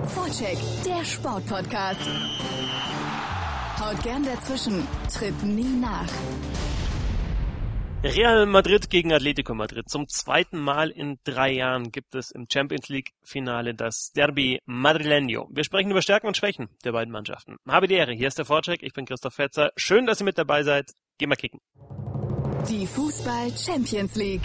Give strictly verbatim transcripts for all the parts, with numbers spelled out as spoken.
Vorcheck, der Sportpodcast. Haut gern dazwischen, tritt nie nach. Real Madrid gegen Atletico Madrid. Zum zweiten Mal in drei Jahren gibt es im Champions League Finale das Derby Madrileño. Wir sprechen über Stärken und Schwächen der beiden Mannschaften. Habe die Ehre, hier ist der Vorcheck, ich bin Christoph Fetzer. Schön, dass ihr mit dabei seid. Geh mal kicken. Die Fußball Champions League.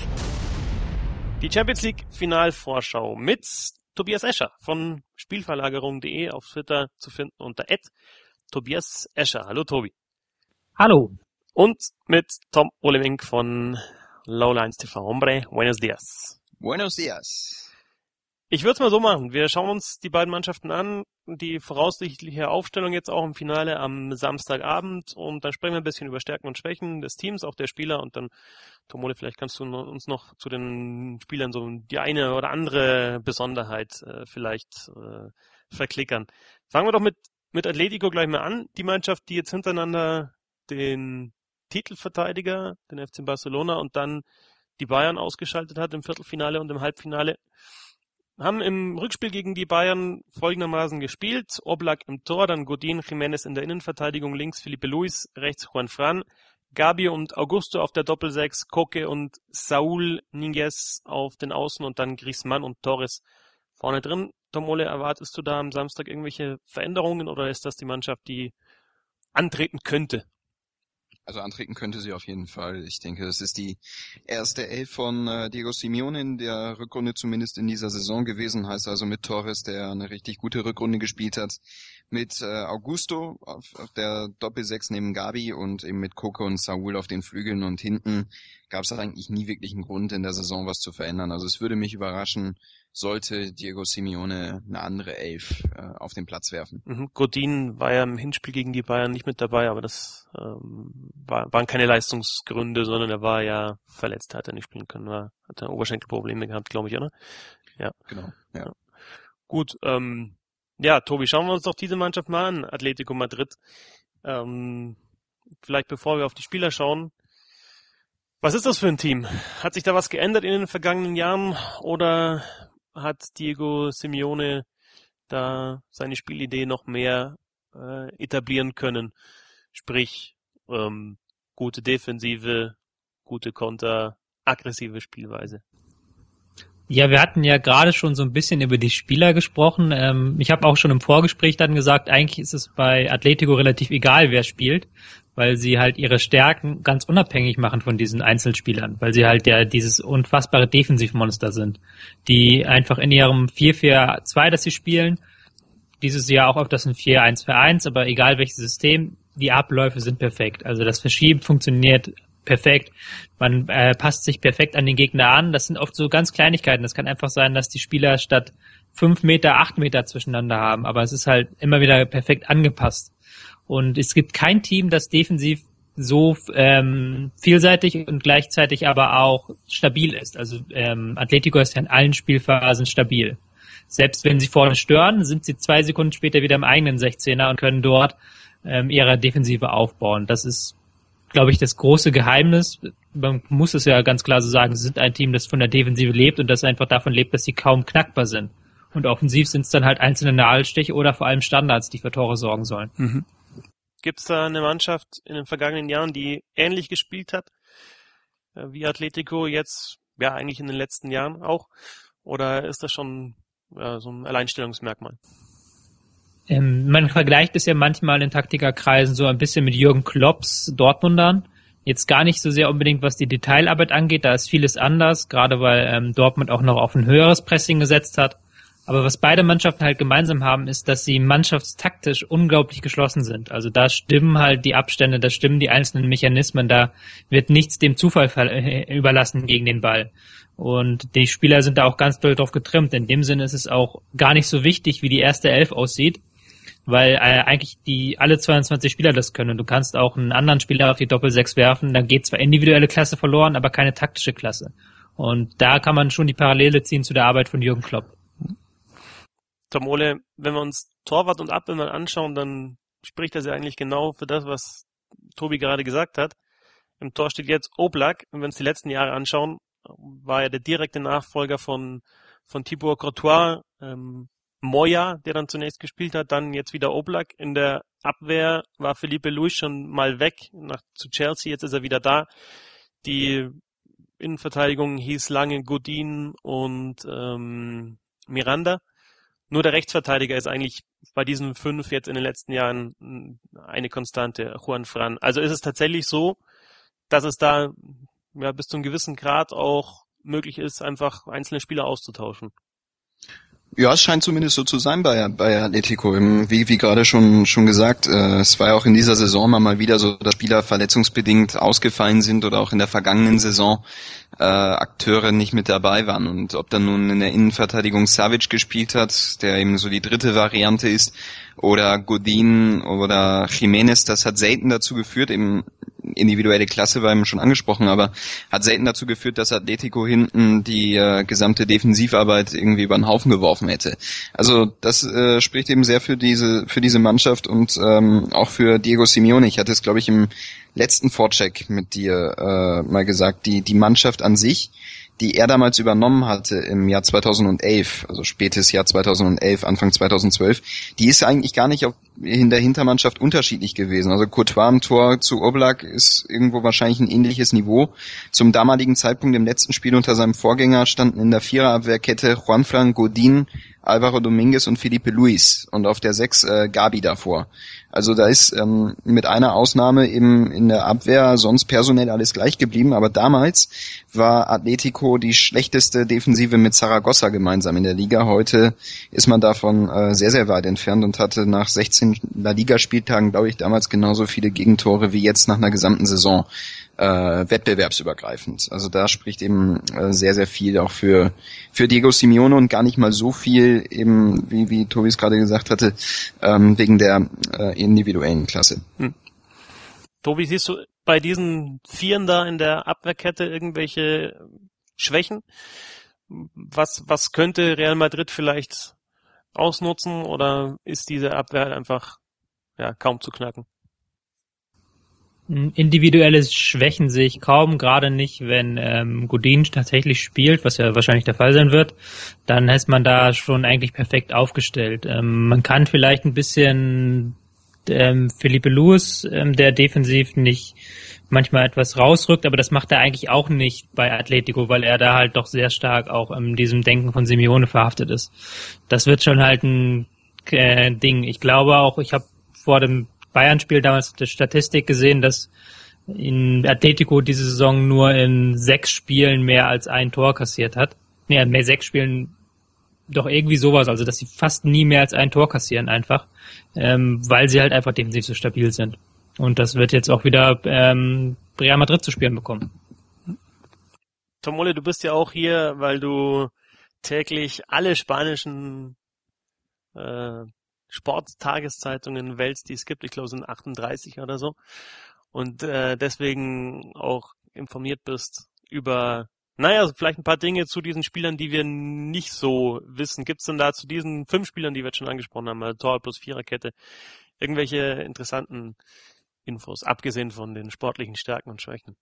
Die Champions League Finalvorschau mit Tobias Escher von Spielverlagerung punkt de auf Twitter zu finden unter at Tobias Escher. Hallo Tobi. Hallo. Und mit Tom Olewink von Lowlines T V. Hombre, buenos dias. Buenos dias. Ich würde es mal so machen. Wir schauen uns die beiden Mannschaften an, die voraussichtliche Aufstellung jetzt auch im Finale am Samstagabend, und dann sprechen wir ein bisschen über Stärken und Schwächen des Teams, auch der Spieler, und dann, Tomole, vielleicht kannst du uns noch zu den Spielern so die eine oder andere Besonderheit äh, vielleicht äh, verklickern. Fangen wir doch mit, mit Atletico gleich mal an. Die Mannschaft, die jetzt hintereinander den Titelverteidiger, den F C Barcelona, und dann die Bayern ausgeschaltet hat im Viertelfinale und im Halbfinale, haben im Rückspiel gegen die Bayern folgendermaßen gespielt. Oblak im Tor, dann Godin, Jiménez in der Innenverteidigung, links Felipe Luis, rechts Juan Fran, Gabi und Augusto auf der Doppelsechs, Koke und Saúl Ñíguez auf den Außen und dann Griezmann und Torres vorne drin. Tomole, erwartest du da am Samstag irgendwelche Veränderungen oder ist das die Mannschaft, die antreten könnte? Also antreten könnte sie auf jeden Fall. Ich denke, das ist die erste Elf von äh, Diego Simeone in der Rückrunde, zumindest in dieser Saison gewesen. Heißt also mit Torres, der eine richtig gute Rückrunde gespielt hat, mit äh, Augusto auf, auf der Doppelsechs neben Gabi und eben mit Koke und Saúl auf den Flügeln, und hinten gab es eigentlich nie wirklich einen Grund in der Saison was zu verändern. Also es würde mich überraschen, sollte Diego Simeone eine andere Elf äh, auf den Platz werfen. Mhm. Godin war ja im Hinspiel gegen die Bayern nicht mit dabei, aber das ähm, war, waren keine Leistungsgründe, sondern er war ja verletzt, hat er nicht spielen können, war, hat er Oberschenkelprobleme gehabt, glaube ich, oder? Ja. Genau, ja. ja. Gut, ähm, ja, Tobi, schauen wir uns doch diese Mannschaft mal an, Atletico Madrid. Ähm, vielleicht bevor wir auf die Spieler schauen, was ist das für ein Team? Hat sich da was geändert in den vergangenen Jahren oder hat Diego Simeone da seine Spielidee noch mehr äh, etablieren können? Sprich, ähm, gute Defensive, gute Konter, aggressive Spielweise. Ja, wir hatten ja gerade schon so ein bisschen über die Spieler gesprochen. Ähm, ich habe auch schon im Vorgespräch dann gesagt, eigentlich ist es bei Atletico relativ egal, wer spielt, weil sie halt ihre Stärken ganz unabhängig machen von diesen Einzelspielern, weil sie halt ja dieses unfassbare Defensivmonster sind, die einfach in ihrem vier vier zwei, das sie spielen, dieses Jahr auch auf das ein vier eins vier eins, aber egal welches System, die Abläufe sind perfekt. Also das Verschieben funktioniert perfekt. Man äh, passt sich perfekt an den Gegner an. Das sind oft so ganz Kleinigkeiten. Das kann einfach sein, dass die Spieler statt fünf Meter, acht Meter zwischeneinander haben, aber es ist halt immer wieder perfekt angepasst. Und es gibt kein Team, das defensiv so ähm, vielseitig und gleichzeitig aber auch stabil ist. Also ähm, Atletico ist ja in allen Spielphasen stabil. Selbst wenn sie vorne stören, sind sie zwei Sekunden später wieder im eigenen sechzehner und können dort ähm, ihre Defensive aufbauen. Das ist, glaube ich, das große Geheimnis. Man muss es ja ganz klar so sagen, sie sind ein Team, das von der Defensive lebt und das einfach davon lebt, dass sie kaum knackbar sind. Und offensiv sind es dann halt einzelne Nadelstiche oder vor allem Standards, die für Tore sorgen sollen. Mhm. Gibt es da eine Mannschaft in den vergangenen Jahren, die ähnlich gespielt hat äh, wie Atletico jetzt, ja eigentlich in den letzten Jahren auch? Oder ist das schon ja, so ein Alleinstellungsmerkmal? Ähm, man vergleicht es ja manchmal in Taktikerkreisen so ein bisschen mit Jürgen Klopps Dortmundern. Jetzt gar nicht so sehr unbedingt, was die Detailarbeit angeht, da ist vieles anders, gerade weil ähm, Dortmund auch noch auf ein höheres Pressing gesetzt hat. Aber was beide Mannschaften halt gemeinsam haben, ist, dass sie mannschaftstaktisch unglaublich geschlossen sind. Also da stimmen halt die Abstände, da stimmen die einzelnen Mechanismen, da wird nichts dem Zufall überlassen gegen den Ball. Und die Spieler sind da auch ganz doll drauf getrimmt. In dem Sinne ist es auch gar nicht so wichtig, wie die erste Elf aussieht, weil äh, eigentlich die alle zweiundzwanzig Spieler das können. Du kannst auch einen anderen Spieler auf die Doppelsechs werfen, dann geht zwar individuelle Klasse verloren, aber keine taktische Klasse. Und da kann man schon die Parallele ziehen zu der Arbeit von Jürgen Klopp. Tom Ole, wenn wir uns Torwart und Abwehr mal anschauen, dann spricht das ja eigentlich genau für das, was Tobi gerade gesagt hat. Im Tor steht jetzt Oblak, und wenn wir uns die letzten Jahre anschauen, war er der direkte Nachfolger von von Thibaut Courtois, ähm, Moya, der dann zunächst gespielt hat, dann jetzt wieder Oblak. In der Abwehr war Felipe Luis schon mal weg nach zu Chelsea, jetzt ist er wieder da. Die Innenverteidigung hieß lange Godin und ähm, Miranda. Nur der Rechtsverteidiger ist eigentlich bei diesen fünf jetzt in den letzten Jahren eine Konstante, Juan Fran. Also ist es tatsächlich so, dass es da ja bis zu einem gewissen Grad auch möglich ist, einfach einzelne Spieler auszutauschen. Ja, es scheint zumindest so zu sein bei, bei Atletico. Wie, wie gerade schon, schon gesagt, äh, es war ja auch in dieser Saison mal wieder so, dass Spieler verletzungsbedingt ausgefallen sind oder auch in der vergangenen Saison äh, Akteure nicht mit dabei waren. Und ob dann nun in der Innenverteidigung Savic gespielt hat, der eben so die dritte Variante ist, oder Godin oder Jiménez, das hat selten dazu geführt, eben individuelle Klasse war eben schon angesprochen, aber hat selten dazu geführt, dass Atletico hinten die äh, gesamte Defensivarbeit irgendwie über den Haufen geworfen hätte. Also das äh, spricht eben sehr für diese für diese Mannschaft und ähm, auch für Diego Simeone. Ich hatte es, glaube ich, im letzten Vorcheck mit dir äh, mal gesagt, die die Mannschaft an sich, die er damals übernommen hatte im Jahr zweitausendelf, also spätes Jahr zweitausendelf, Anfang zweitausendzwölf, die ist eigentlich gar nicht auf, in der Hintermannschaft unterschiedlich gewesen. Also Courtois im Tor zu Oblak ist irgendwo wahrscheinlich ein ähnliches Niveau. Zum damaligen Zeitpunkt im letzten Spiel unter seinem Vorgänger standen in der Viererabwehrkette Juanfran, Godin, Alvaro Dominguez und Felipe Luis und auf der Sechs äh, Gabi davor. Also da ist ähm, mit einer Ausnahme eben in der Abwehr sonst personell alles gleich geblieben, aber damals war Atletico die schlechteste Defensive mit Zaragoza gemeinsam in der Liga. Heute ist man davon äh, sehr, sehr weit entfernt und hatte nach sechzehn La Liga-Spieltagen, glaube ich, damals genauso viele Gegentore wie jetzt nach einer gesamten Saison. Äh, wettbewerbsübergreifend. Also da spricht eben äh, sehr, sehr viel auch für für Diego Simeone und gar nicht mal so viel eben, wie wie Tobi es gerade gesagt hatte, ähm, wegen der äh, individuellen Klasse. Hm. Tobi, siehst du bei diesen Vieren da in der Abwehrkette irgendwelche Schwächen? Was was könnte Real Madrid vielleicht ausnutzen oder ist diese Abwehr einfach ja kaum zu knacken? Individuelle Schwächen sehe ich kaum, gerade nicht, wenn ähm, Godin tatsächlich spielt, was ja wahrscheinlich der Fall sein wird, dann ist man da schon eigentlich perfekt aufgestellt. Ähm, man kann vielleicht ein bisschen ähm, Felipe Luis, ähm, der defensiv nicht manchmal etwas rausrückt, aber das macht er eigentlich auch nicht bei Atletico, weil er da halt doch sehr stark auch in diesem Denken von Simeone verhaftet ist. Das wird schon halt ein äh, Ding. Ich glaube auch, ich habe vor dem Bayern-Spiel damals die Statistik gesehen, dass in Atletico diese Saison nur in sechs Spielen mehr als ein Tor kassiert hat. Nee, mehr sechs Spielen, doch irgendwie sowas, also dass sie fast nie mehr als ein Tor kassieren einfach, ähm, weil sie halt einfach defensiv so stabil sind. Und das wird jetzt auch wieder ähm, Real Madrid zu spielen bekommen. Tomole, du bist ja auch hier, weil du täglich alle spanischen äh, Sporttageszeitungen wälzt, die es gibt. Ich glaube, es sind achtunddreißig oder so. Und äh, deswegen auch informiert bist über, naja, vielleicht ein paar Dinge zu diesen Spielern, die wir nicht so wissen. Gibt es denn da zu diesen fünf Spielern, die wir jetzt schon angesprochen haben, also Tor plus Viererkette, irgendwelche interessanten Infos, abgesehen von den sportlichen Stärken und Schwächen?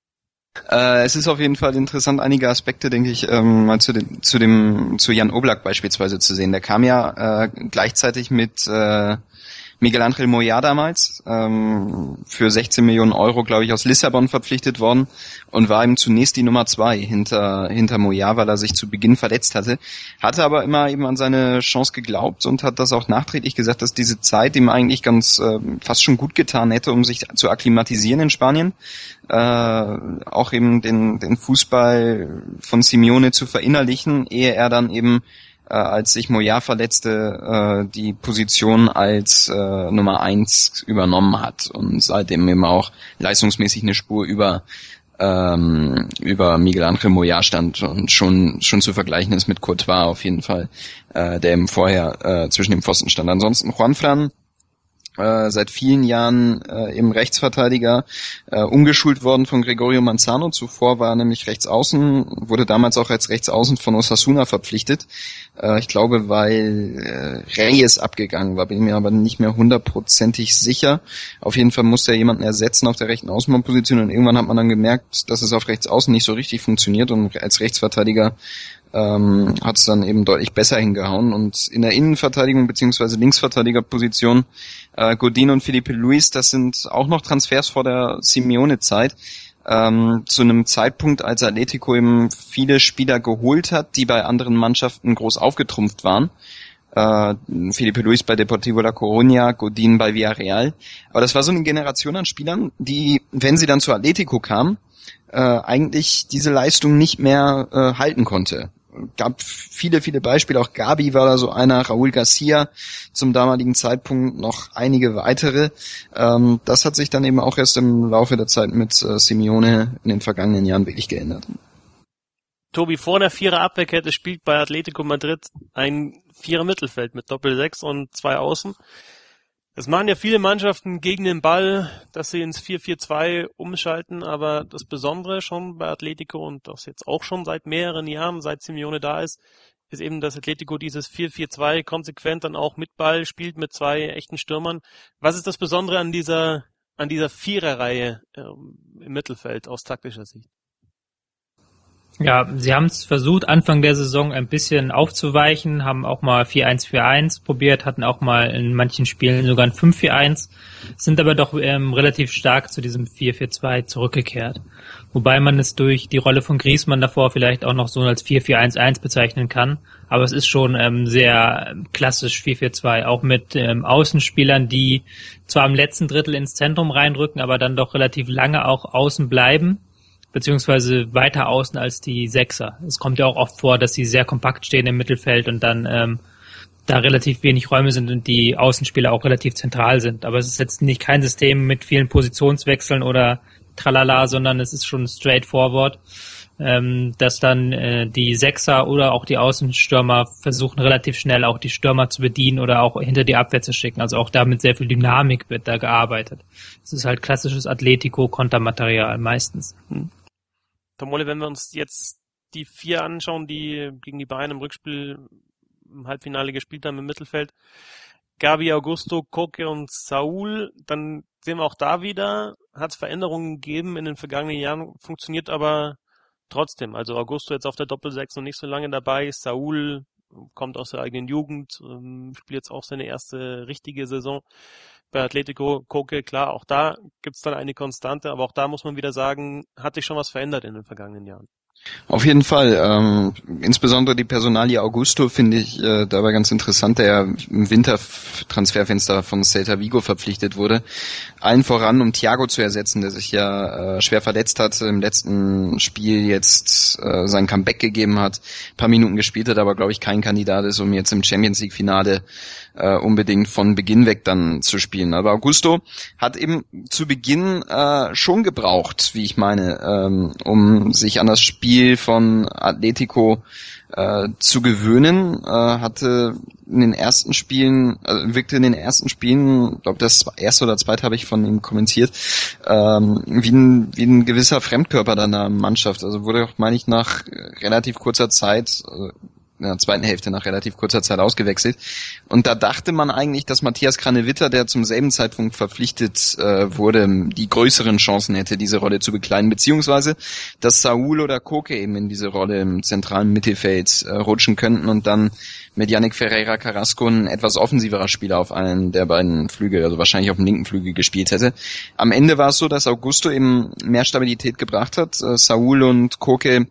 Äh, es ist auf jeden Fall interessant, einige Aspekte, denke ich, ähm, mal zu dem, zu dem, zu Jan Oblak beispielsweise zu sehen. Der kam ja äh, gleichzeitig mit äh, Miguel Ángel Moya damals ähm, für sechzehn Millionen Euro, glaube ich, aus Lissabon verpflichtet worden und war eben zunächst die Nummer zwei hinter hinter Moya, weil er sich zu Beginn verletzt hatte. Hatte aber immer eben an seine Chance geglaubt und hat das auch nachträglich gesagt, dass diese Zeit ihm eigentlich ganz äh, fast schon gut getan hätte, um sich zu akklimatisieren in Spanien. Äh, auch eben den, den Fußball von Simeone zu verinnerlichen, ehe er dann eben äh, als sich Moya verletzte, äh, die Position als äh, Nummer eins übernommen hat und seitdem eben auch leistungsmäßig eine Spur über ähm, über Miguel Ángel Moya stand und schon schon zu vergleichen ist mit Courtois auf jeden Fall, äh, der eben vorher äh, zwischen dem Pfosten stand. Ansonsten Juanfran, Äh, seit vielen Jahren äh, eben Rechtsverteidiger, äh, umgeschult worden von Gregorio Manzano. Zuvor war er nämlich Rechtsaußen, wurde damals auch als Rechtsaußen von Osasuna verpflichtet. Äh, ich glaube, weil äh, Reyes abgegangen war, bin ich mir aber nicht mehr hundertprozentig sicher. Auf jeden Fall musste er jemanden ersetzen auf der rechten Außenbahnposition und irgendwann hat man dann gemerkt, dass es auf Rechtsaußen nicht so richtig funktioniert und als Rechtsverteidiger ähm, hat es dann eben deutlich besser hingehauen. Und in der Innenverteidigung beziehungsweise Linksverteidigerposition äh, Godin und Felipe Luis, das sind auch noch Transfers vor der Simeone-Zeit. Ähm, zu einem Zeitpunkt, als Atletico eben viele Spieler geholt hat, die bei anderen Mannschaften groß aufgetrumpft waren. Äh, Felipe Luis bei Deportivo La Coruña, Godin bei Villarreal. Aber das war so eine Generation an Spielern, die, wenn sie dann zu Atletico kamen, äh, eigentlich diese Leistung nicht mehr äh, halten konnte. Gab viele, viele Beispiele, auch Gabi war da so einer, Raúl García zum damaligen Zeitpunkt, noch einige weitere. Ähm, das hat sich dann eben auch erst im Laufe der Zeit mit äh, Simeone in den vergangenen Jahren wirklich geändert. Tobi, vor der Vierer-Abwehrkette spielt bei Atletico Madrid ein Vierer-Mittelfeld mit Doppel-Sechs und zwei Außen. Das machen ja viele Mannschaften gegen den Ball, dass sie ins vier vier zwei umschalten, aber das Besondere schon bei Atletico und das jetzt auch schon seit mehreren Jahren, seit Simeone da ist, ist eben, dass Atletico dieses vier vier zwei konsequent dann auch mit Ball spielt, mit zwei echten Stürmern. Was ist das Besondere an dieser an dieser Viererreihe ähm, im Mittelfeld aus taktischer Sicht? Ja, sie haben es versucht, Anfang der Saison ein bisschen aufzuweichen, haben auch mal vier eins vier eins probiert, hatten auch mal in manchen Spielen sogar ein fünf vier eins, sind aber doch ähm, relativ stark zu diesem vier vier zwei zurückgekehrt. Wobei man es durch die Rolle von Griezmann davor vielleicht auch noch so als vier vier eins eins bezeichnen kann. Aber es ist schon ähm, sehr klassisch vier vier zwei, auch mit ähm, Außenspielern, die zwar im letzten Drittel ins Zentrum reinrücken, aber dann doch relativ lange auch außen bleiben, beziehungsweise weiter außen als die Sechser. Es kommt ja auch oft vor, dass sie sehr kompakt stehen im Mittelfeld und dann ähm, da relativ wenig Räume sind und die Außenspieler auch relativ zentral sind. Aber es ist jetzt nicht kein System mit vielen Positionswechseln oder tralala, sondern es ist schon straightforward, ähm, dass dann äh, die Sechser oder auch die Außenstürmer versuchen relativ schnell auch die Stürmer zu bedienen oder auch hinter die Abwehr zu schicken. Also auch da mit sehr viel Dynamik wird da gearbeitet. Es ist halt klassisches Atletico-Kontermaterial meistens. Hm. Tomolle, wenn wir uns jetzt die vier anschauen, die gegen die Bayern im Rückspiel im Halbfinale gespielt haben im Mittelfeld, Gabi, Augusto, Koke und Saúl, dann sehen wir auch da wieder, hat es Veränderungen gegeben in den vergangenen Jahren, funktioniert aber trotzdem. Also Augusto jetzt auf der Doppel-Sechs noch nicht so lange dabei, Saúl kommt aus der eigenen Jugend, ähm, spielt jetzt auch seine erste richtige Saison bei Atletico. Koke, klar, auch da gibt's dann eine Konstante, aber auch da muss man wieder sagen, hat sich schon was verändert in den vergangenen Jahren. Auf jeden Fall. Ähm, insbesondere die Personalie Augusto finde ich äh, dabei ganz interessant, der ja im Wintertransferfenster von Celta Vigo verpflichtet wurde. Allen voran, um Thiago zu ersetzen, der sich ja äh, schwer verletzt hat, im letzten Spiel jetzt äh, sein Comeback gegeben hat, ein paar Minuten gespielt hat, aber glaube ich kein Kandidat ist, um jetzt im Champions League Finale äh, unbedingt von Beginn weg dann zu spielen. Aber Augusto hat eben zu Beginn äh, schon gebraucht, wie ich meine, ähm, um sich an das Spiel von Atletico äh, zu gewöhnen, äh, hatte in den ersten Spielen, also wirkte in den ersten Spielen, ich glaube das erste oder zweite habe ich von ihm kommentiert, ähm, wie ein wie ein gewisser Fremdkörper dann in der Mannschaft. Also wurde auch, meine ich, nach relativ kurzer Zeit, also in der zweiten Hälfte nach relativ kurzer Zeit ausgewechselt. Und da dachte man eigentlich, dass Matthias Kranevitter, der zum selben Zeitpunkt verpflichtet äh, wurde, die größeren Chancen hätte, diese Rolle zu bekleiden, beziehungsweise dass Saúl oder Koke eben in diese Rolle im zentralen Mittelfeld äh, rutschen könnten und dann mit Yannick Ferreira Carrasco ein etwas offensiverer Spieler auf einen der beiden Flügel, also wahrscheinlich auf dem linken Flügel gespielt hätte. Am Ende war es so, dass Augusto eben mehr Stabilität gebracht hat, äh, Saúl und Koke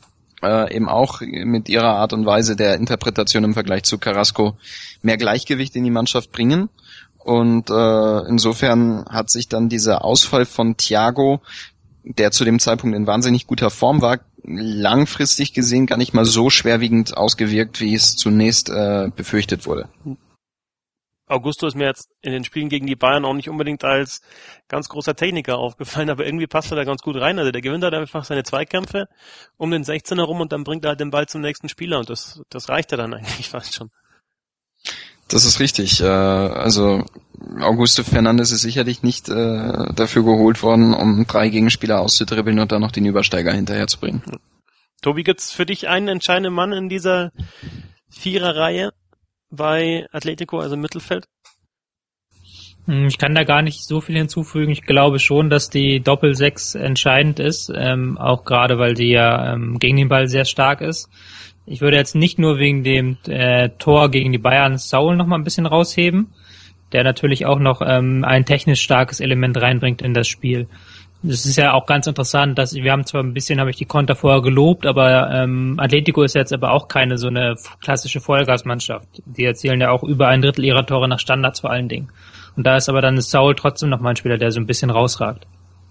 Äh, eben auch mit ihrer Art und Weise der Interpretation im Vergleich zu Carrasco mehr Gleichgewicht in die Mannschaft bringen. Und äh, insofern hat sich dann dieser Ausfall von Thiago, der zu dem Zeitpunkt in wahnsinnig guter Form war, langfristig gesehen gar nicht mal so schwerwiegend ausgewirkt, wie es zunächst äh, befürchtet wurde. Augusto ist mir jetzt in den Spielen gegen die Bayern auch nicht unbedingt als ganz großer Techniker aufgefallen, aber irgendwie passt er da ganz gut rein. Also der gewinnt halt einfach seine Zweikämpfe um den sechzehner rum und dann bringt er halt den Ball zum nächsten Spieler und das das reicht ja dann eigentlich fast schon. Das ist richtig. Also Augusto Fernandes ist sicherlich nicht dafür geholt worden, um drei Gegenspieler auszudribbeln und dann noch den Übersteiger hinterherzubringen. Tobi, gibt's für dich einen entscheidenden Mann in dieser Viererreihe bei Atletico, also im Mittelfeld? Ich kann da gar nicht so viel hinzufügen. Ich glaube schon, dass die Doppel-Sechs entscheidend ist, ähm, auch gerade weil die ja ähm, gegen den Ball sehr stark ist. Ich würde jetzt nicht nur wegen dem äh, Tor gegen die Bayern Saul noch mal ein bisschen rausheben, der natürlich auch noch ähm, ein technisch starkes Element reinbringt in das Spiel. Das ist ja auch ganz interessant, dass wir haben zwar ein bisschen, habe ich die Konter vorher gelobt, aber ähm, Atletico ist jetzt aber auch keine so eine klassische Vollgasmannschaft. Die erzielen ja auch über ein Drittel ihrer Tore nach Standards vor allen Dingen. Und da ist aber dann Saul trotzdem noch mal ein Spieler, der so ein bisschen rausragt.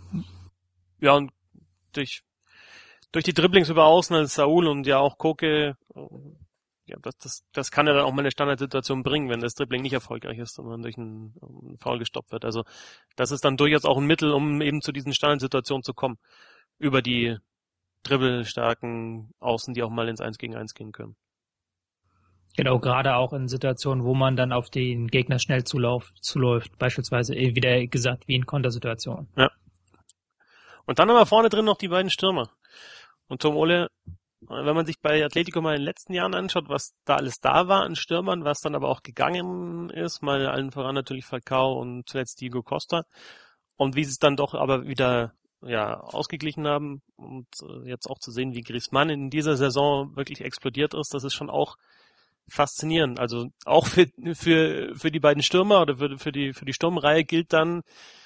Ja, und durch durch die Dribblings über Außen als Saul und ja auch Koke, ja, das, das, das kann ja dann auch mal eine Standardsituation bringen, wenn das Dribbling nicht erfolgreich ist und man durch einen, einen Foul gestoppt wird. Also das ist dann durchaus auch ein Mittel, um eben zu diesen Standardsituationen zu kommen. Über die dribbelstarken Außen, die auch mal ins eins gegen eins gehen können. Genau, gerade auch in Situationen, wo man dann auf den Gegner schnell zulauf, zuläuft. Beispielsweise, wie der gesagt, wie in Kontersituationen. Ja. Und dann haben wir vorne drin noch die beiden Stürmer. Und Tom Ole, wenn man sich bei Atletico mal in den letzten Jahren anschaut, was da alles da war an Stürmern, was dann aber auch gegangen ist, mal allen voran natürlich Falcao und zuletzt Diego Costa, und wie sie es dann doch aber wieder ja ausgeglichen haben und jetzt auch zu sehen, wie Griezmann in dieser Saison wirklich explodiert ist, das ist schon auch faszinierend. Also auch für für für die beiden Stürmer oder für, für die für die Sturmreihe gilt dann,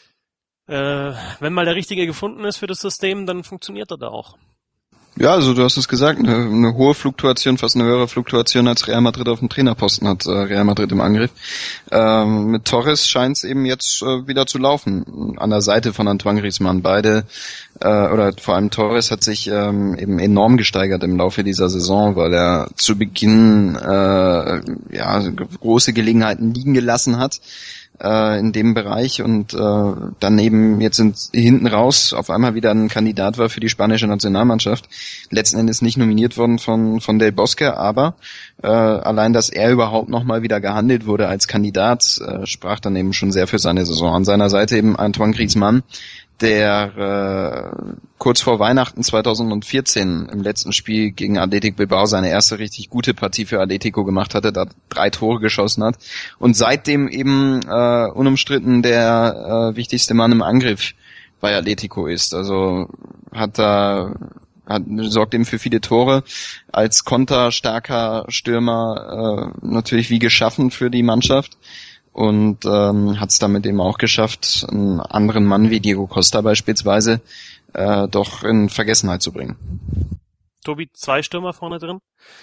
äh, wenn mal der Richtige gefunden ist für das System, dann funktioniert er da auch. Ja, also du hast es gesagt, eine, eine hohe Fluktuation, fast eine höhere Fluktuation als Real Madrid auf dem Trainerposten hat äh, Real Madrid im Angriff. Ähm, mit Torres scheint es eben jetzt äh, wieder zu laufen, an der Seite von Antoine Griezmann. Beide, äh, oder vor allem Torres hat sich ähm, eben enorm gesteigert im Laufe dieser Saison, weil er zu Beginn äh, ja große Gelegenheiten liegen gelassen hat äh, in dem Bereich und äh, dann eben jetzt sind hinten raus auf einmal wieder ein Kandidat war für die spanische Nationalmannschaft. Letzten Endes nicht nominiert worden von von Del Bosque, aber äh, allein, dass er überhaupt nochmal wieder gehandelt wurde als Kandidat, äh, sprach dann eben schon sehr für seine Saison. An seiner Seite eben Antoine Griezmann, der äh, kurz vor Weihnachten zweitausendvierzehn im letzten Spiel gegen Athletic Bilbao seine erste richtig gute Partie für Atletico gemacht hatte, da drei Tore geschossen hat und seitdem eben äh, unumstritten der äh, wichtigste Mann im Angriff bei Atletico ist. Also hat da hat sorgt eben für viele Tore, als konterstarker Stürmer äh, natürlich wie geschaffen für die Mannschaft. Und ähm, hat es damit eben auch geschafft, einen anderen Mann wie Diego Costa beispielsweise äh, doch in Vergessenheit zu bringen. Tobi, zwei Stürmer vorne drin.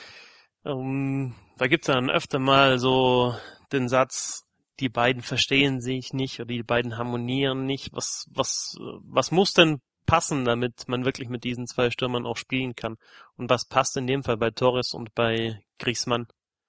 Ähm, da gibt's dann öfter mal so den Satz, die beiden verstehen sich nicht oder die beiden harmonieren nicht. Was, was, was muss denn passen, damit man wirklich mit diesen zwei Stürmern auch spielen kann? Und was passt in dem Fall bei Torres und bei Griezmann?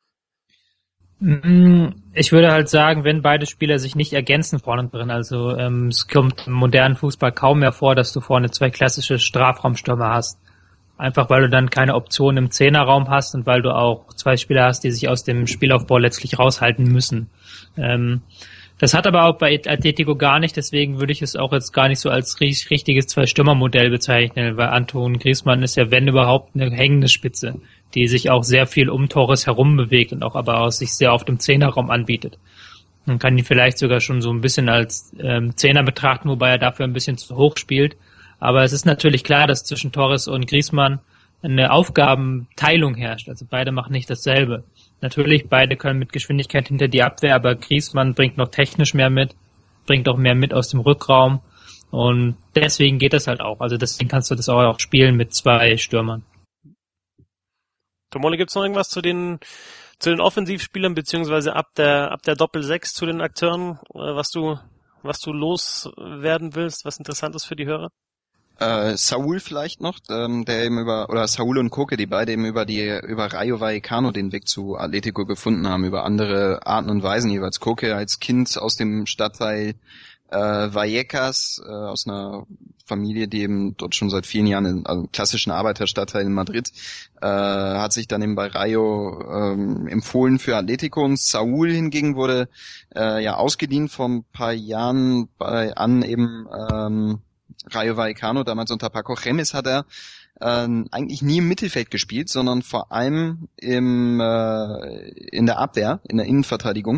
Ich würde halt sagen, wenn beide Spieler sich nicht ergänzen vorne drin, also ähm, es kommt im modernen Fußball kaum mehr vor, dass du vorne zwei klassische Strafraumstürmer hast. Einfach weil du dann keine Option im Zehnerraum hast und weil du auch zwei Spieler hast, die sich aus dem Spielaufbau letztlich raushalten müssen. Ähm, das hat aber auch bei Atletico gar nicht, deswegen würde ich es auch jetzt gar nicht so als richtiges Zwei-Stürmer-Modell bezeichnen, weil Antoine Griezmann ist ja, wenn überhaupt, eine hängende Spitze, die sich auch sehr viel um Torres herum bewegt und auch aber auch sich sehr auf dem Zehnerraum anbietet. Man kann ihn vielleicht sogar schon so ein bisschen als ähm, Zehner betrachten, wobei er dafür ein bisschen zu hoch spielt. Aber es ist natürlich klar, dass zwischen Torres und Griezmann eine Aufgabenteilung herrscht. Also beide machen nicht dasselbe. Natürlich, beide können mit Geschwindigkeit hinter die Abwehr, aber Griezmann bringt noch technisch mehr mit, bringt auch mehr mit aus dem Rückraum. Und deswegen geht das halt auch. Also deswegen kannst du das auch spielen mit zwei Stürmern. Tomole, gibt's noch irgendwas zu den zu den Offensivspielern beziehungsweise ab der ab der Doppel-Sechs zu den Akteuren, was du was du loswerden willst, was interessant ist für die Hörer? Äh, Saul vielleicht noch, ähm, der eben über, oder Saul und Koke, die beide eben über die, über Rayo Vallecano den Weg zu Atletico gefunden haben, über andere Arten und Weisen jeweils. Koke als Kind aus dem Stadtteil äh, Vallecas, äh, aus einer Familie, die eben dort schon seit vielen Jahren in also klassischen Arbeiterstadtteil in Madrid, äh, hat sich dann eben bei Rayo ähm, empfohlen für Atletico, und Saul hingegen wurde äh, ja ausgeliehen vor ein paar Jahren bei an eben ähm, Rayo Vallecano, damals unter Paco Gemes, hat er äh, eigentlich nie im Mittelfeld gespielt, sondern vor allem im äh, in der Abwehr, in der Innenverteidigung.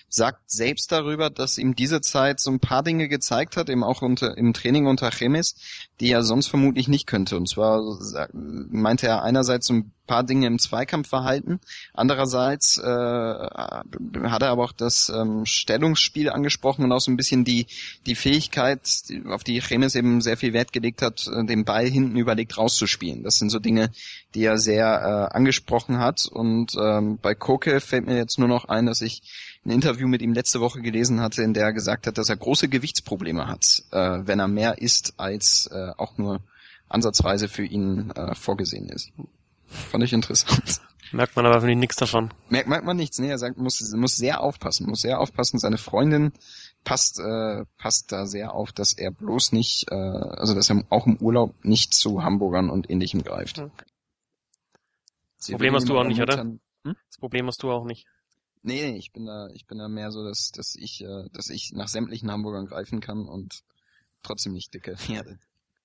sagt selbst darüber, dass ihm diese Zeit so ein paar Dinge gezeigt hat, eben auch unter, im Training unter Chemis, die er sonst vermutlich nicht könnte. Und zwar meinte er einerseits so ein paar Dinge im Zweikampfverhalten, andererseits äh, hat er aber auch das ähm, Stellungsspiel angesprochen und auch so ein bisschen die die Fähigkeit, auf die Chemis eben sehr viel Wert gelegt hat, den Ball hinten überlegt rauszuspielen. Das sind so Dinge, die er sehr äh, angesprochen hat. Und ähm, bei Koke fällt mir jetzt nur noch ein, dass ich ein Interview mit ihm letzte Woche gelesen hatte, in der er gesagt hat, dass er große Gewichtsprobleme hat, äh, wenn er mehr isst, als äh, auch nur ansatzweise für ihn äh, vorgesehen ist. Fand ich interessant. Merkt man aber nichts davon. Merkt, merkt man nichts. Nee, er sagt, muss, muss sehr aufpassen, muss sehr aufpassen. Seine Freundin passt, äh, passt da sehr auf, dass er bloß nicht, äh, also dass er auch im Urlaub nicht zu Hamburgern und Ähnlichem greift. Okay. Das Problem hast du auch nicht, oder? Hm? Das Problem hast du auch nicht. Nee, nee, ich bin da, ich bin da mehr so, dass, dass ich, äh, dass ich nach sämtlichen Hamburgern greifen kann und trotzdem nicht dicke werde.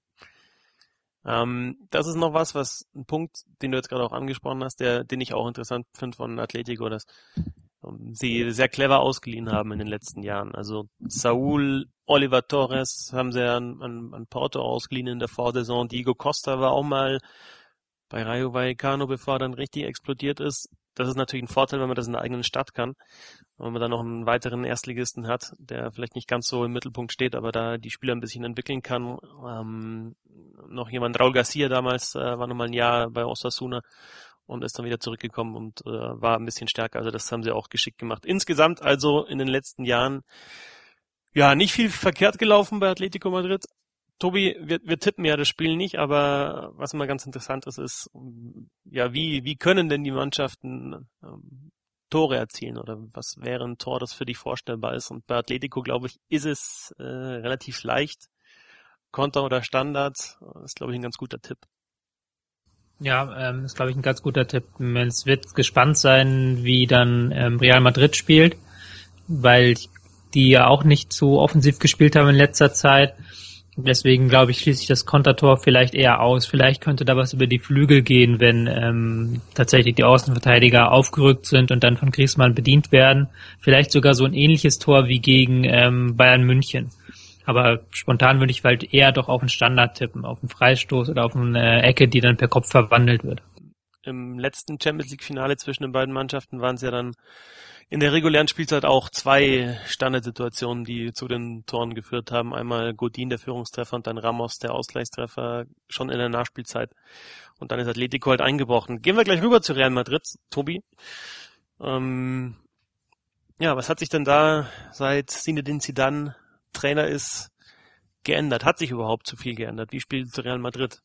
Ähm, das ist noch was, was ein Punkt, den du jetzt gerade auch angesprochen hast, der, den ich auch interessant finde von Atletico, dass ähm, sie sehr clever ausgeliehen haben in den letzten Jahren. Also Saúl, Oliver Torres haben sie an, an, an Porto ausgeliehen in der Vorsaison. Diego Costa war auch mal bei Rayo Vallecano, bevor er dann richtig explodiert ist. Das ist natürlich ein Vorteil, wenn man das in der eigenen Stadt kann. Und wenn man dann noch einen weiteren Erstligisten hat, der vielleicht nicht ganz so im Mittelpunkt steht, aber da die Spieler ein bisschen entwickeln kann. Ähm, noch jemand, Raúl García damals, äh, war nochmal ein Jahr bei Osasuna und ist dann wieder zurückgekommen und äh, war ein bisschen stärker. Also das haben sie auch geschickt gemacht. Insgesamt also in den letzten Jahren, ja, nicht viel verkehrt gelaufen bei Atletico Madrid. Tobi, wir, wir tippen ja das Spiel nicht, aber was immer ganz interessant ist, ist, ja, wie, wie können denn die Mannschaften ähm, Tore erzielen oder was wäre ein Tor, das für dich vorstellbar ist? Und bei Atletico, glaube ich, ist es äh, relativ leicht. Konter oder Standard, ist, glaube ich, ein ganz guter Tipp. Ja, ähm, ist, glaube ich, ein ganz guter Tipp. Es wird gespannt sein, wie dann ähm, Real Madrid spielt, weil die ja auch nicht so offensiv gespielt haben in letzter Zeit. Deswegen, glaube ich, schließe ich das Kontertor vielleicht eher aus. Vielleicht könnte da was über die Flügel gehen, wenn ähm, tatsächlich die Außenverteidiger aufgerückt sind und dann von Griezmann bedient werden. Vielleicht sogar so ein ähnliches Tor wie gegen ähm, Bayern München. Aber spontan würde ich halt eher doch auf einen Standard tippen, auf einen Freistoß oder auf eine Ecke, die dann per Kopf verwandelt wird. Im letzten Champions-League-Finale zwischen den beiden Mannschaften waren es ja dann in der regulären Spielzeit auch zwei Standardsituationen, die zu den Toren geführt haben. Einmal Godin, der Führungstreffer, und dann Ramos, der Ausgleichstreffer, schon in der Nachspielzeit. Und dann ist Atletico halt eingebrochen. Gehen wir gleich rüber zu Real Madrid, Tobi. Ähm, ja, was hat sich denn da, seit Zinedine Zidane Trainer ist, geändert? Hat sich überhaupt zu viel geändert? Wie spielt Real Madrid?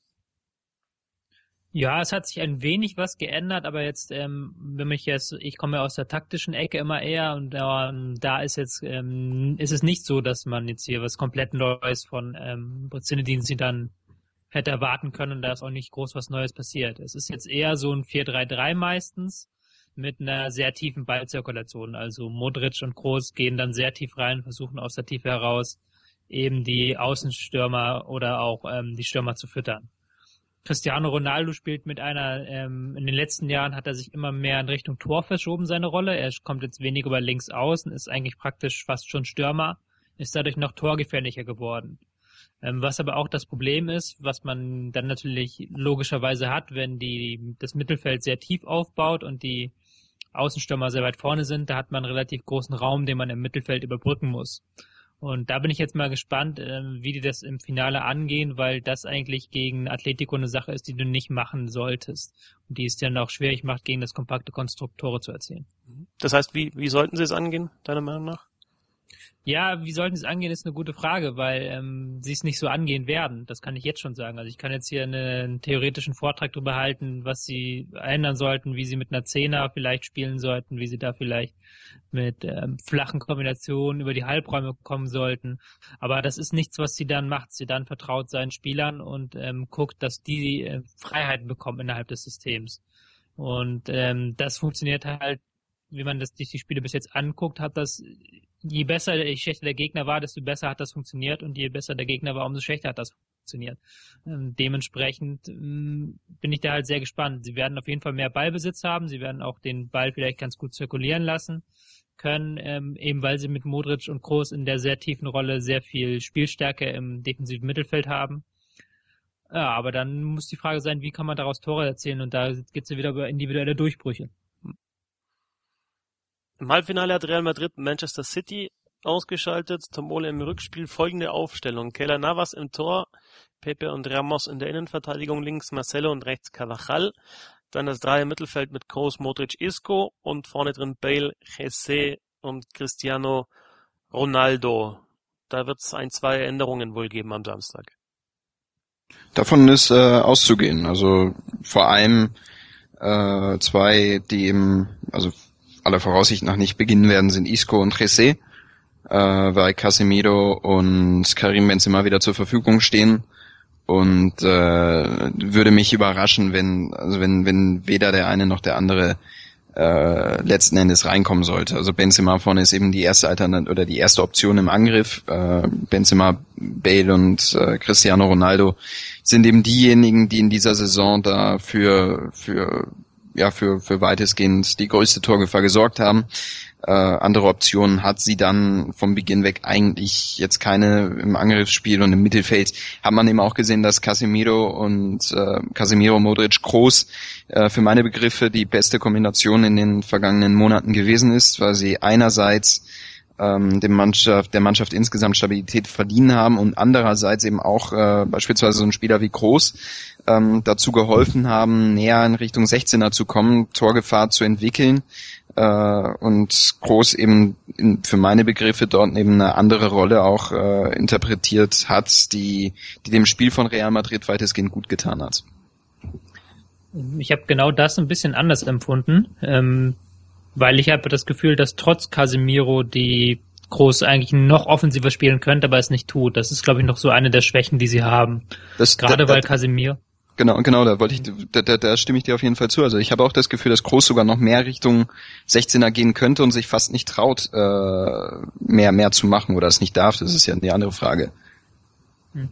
Ja, es hat sich ein wenig was geändert, aber jetzt, ähm, wenn mich jetzt, ich komme ja aus der taktischen Ecke immer eher und ähm, da ist jetzt, ähm, ist es nicht so, dass man jetzt hier was komplett Neues von ähm, Zinedine Zidane hätte erwarten können und da ist auch nicht groß was Neues passiert. Es ist jetzt eher so ein vier drei drei meistens mit einer sehr tiefen Ballzirkulation. Also Modric und Kroos gehen dann sehr tief rein, versuchen aus der Tiefe heraus eben die Außenstürmer oder auch ähm, die Stürmer zu füttern. Cristiano Ronaldo spielt mit einer, ähm, in den letzten Jahren hat er sich immer mehr in Richtung Tor verschoben, seine Rolle. Er kommt jetzt wenig über links außen, ist eigentlich praktisch fast schon Stürmer, ist dadurch noch torgefährlicher geworden. Ähm, was aber auch das Problem ist, was man dann natürlich logischerweise hat, wenn die das Mittelfeld sehr tief aufbaut und die Außenstürmer sehr weit vorne sind, da hat man einen relativ großen Raum, den man im Mittelfeld überbrücken muss. Und da bin ich jetzt mal gespannt, wie die das im Finale angehen, weil das eigentlich gegen Atletico eine Sache ist, die du nicht machen solltest. Und die es dann auch schwierig macht, gegen das kompakte Konstrukt Tore zu erzielen. Das heißt, wie, wie sollten sie es angehen, deiner Meinung nach? Ja, wie sollten sie es angehen, ist eine gute Frage, weil ähm, sie es nicht so angehen werden. Das kann ich jetzt schon sagen. Also ich kann jetzt hier eine, einen theoretischen Vortrag darüber halten, was sie ändern sollten, wie sie mit einer Zehner vielleicht spielen sollten, wie sie da vielleicht mit ähm, flachen Kombinationen über die Halbräume kommen sollten. Aber das ist nichts, was sie dann macht. Sie dann vertraut seinen Spielern und ähm, guckt, dass die äh, Freiheiten bekommen innerhalb des Systems. Und ähm, das funktioniert halt, wie man das sich die Spiele bis jetzt anguckt, hat das, je besser, je schlechter der Gegner war, desto besser hat das funktioniert und je besser der Gegner war, umso schlechter hat das funktioniert. Ähm, dementsprechend ähm, bin ich da halt sehr gespannt. Sie werden auf jeden Fall mehr Ballbesitz haben, sie werden auch den Ball vielleicht ganz gut zirkulieren lassen. können, ähm, eben weil sie mit Modric und Kroos in der sehr tiefen Rolle sehr viel Spielstärke im defensiven Mittelfeld haben. Ja, aber dann muss die Frage sein, wie kann man daraus Tore erzielen, und da geht es ja wieder über individuelle Durchbrüche. Im Halbfinale hat Real Madrid Manchester City ausgeschaltet. Tomole im Rückspiel folgende Aufstellung: Keylor Navas im Tor, Pepe und Ramos in der Innenverteidigung, links Marcelo und rechts Carvajal. Dann das Dreier Mittelfeld mit Kroos, Modric, Isco und vorne drin Bale, Jesse und Cristiano Ronaldo. Da wird es ein, zwei Änderungen wohl geben am Samstag. Davon ist äh, auszugehen. Also vor allem äh, zwei, die eben, also aller Voraussicht nach nicht beginnen werden, sind Isco und Jesse, äh, weil Casemiro und Karim Benzema wieder zur Verfügung stehen. Und äh, würde mich überraschen, wenn also wenn wenn weder der eine noch der andere äh, letzten Endes reinkommen sollte. Also Benzema vorne ist eben die erste Alternative oder die erste Option im Angriff. Äh, Benzema, Bale und äh, Cristiano Ronaldo sind eben diejenigen, die in dieser Saison da für für ja für für weitestgehend die größte Torgefahr gesorgt haben. Äh, andere Optionen hat sie dann vom Beginn weg eigentlich jetzt keine im Angriffsspiel, und im Mittelfeld hat man eben auch gesehen, dass Casemiro und äh, Casemiro, Modric, Kroos äh, für meine Begriffe die beste Kombination in den vergangenen Monaten gewesen ist, weil sie einerseits ähm, dem Mannschaft, der Mannschaft insgesamt Stabilität verliehen haben und andererseits eben auch äh, beispielsweise so ein Spieler wie Kroos ähm, dazu geholfen haben, näher in Richtung sechzehner zu kommen, Torgefahr zu entwickeln. Und Kroos eben in, für meine Begriffe dort eben eine andere Rolle auch äh, interpretiert hat, die die dem Spiel von Real Madrid weitestgehend gut getan hat. Ich habe genau das ein bisschen anders empfunden, ähm, weil ich habe das Gefühl, dass trotz Casemiro die Kroos eigentlich noch offensiver spielen könnte, aber es nicht tut. Das ist, glaube ich, noch so eine der Schwächen, die sie haben. Das, Gerade da, weil da, Casemiro... Genau, genau, da wollte ich, da, da, da stimme ich dir auf jeden Fall zu. Also ich habe auch das Gefühl, dass Kroos sogar noch mehr Richtung sechzehner gehen könnte und sich fast nicht traut, äh, mehr, mehr zu machen oder es nicht darf. Das ist ja eine andere Frage. Hm.